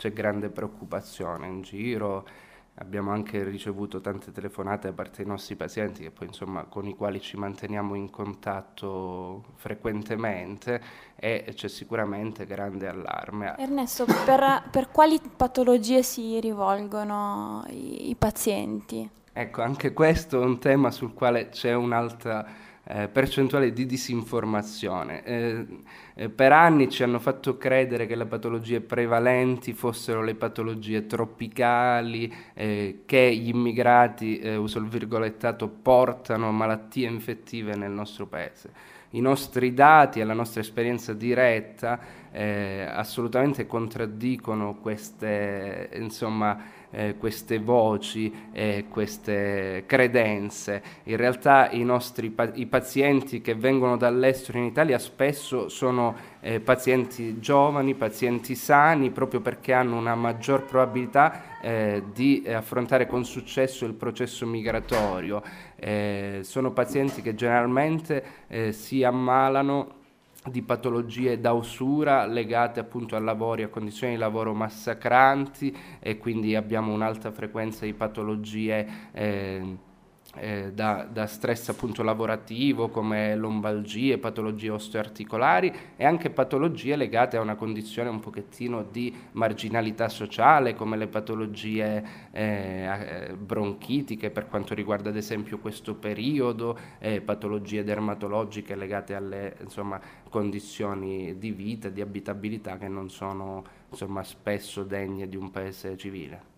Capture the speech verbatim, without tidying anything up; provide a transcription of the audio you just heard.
c'è grande preoccupazione in giro. Abbiamo anche ricevuto tante telefonate da parte dei nostri pazienti, che poi, insomma, con i quali ci manteniamo in contatto frequentemente, e c'è sicuramente grande allarme. Ernesto, per, per quali patologie si rivolgono i, i pazienti? Ecco, anche questo è un tema sul quale c'è un'alta eh, percentuale di disinformazione. Eh, eh, per anni ci hanno fatto credere che le patologie prevalenti fossero le patologie tropicali, eh, che gli immigrati, eh, uso il virgolettato, portano malattie infettive nel nostro paese. I nostri dati e la nostra esperienza diretta eh, assolutamente contraddicono queste, insomma, eh, queste voci e queste credenze. In realtà i nostri pa- i pazienti che vengono dall'estero in Italia spesso sono eh, pazienti giovani, pazienti sani, proprio perché hanno una maggior probabilità eh, di eh, affrontare con successo il processo migratorio. Eh, sono pazienti che generalmente eh, si ammalano di patologie da usura legate appunto a lavori, a condizioni di lavoro massacranti, e quindi abbiamo un'alta frequenza di patologie eh, eh, da, da stress appunto lavorativo, come lombalgie, patologie osteoarticolari, e anche patologie legate a una condizione un pochettino di marginalità sociale, come le patologie eh, eh, bronchitiche per quanto riguarda ad esempio questo periodo, eh, patologie dermatologiche legate alle, insomma, condizioni di vita, di abitabilità che non sono, insomma, spesso degne di un paese civile.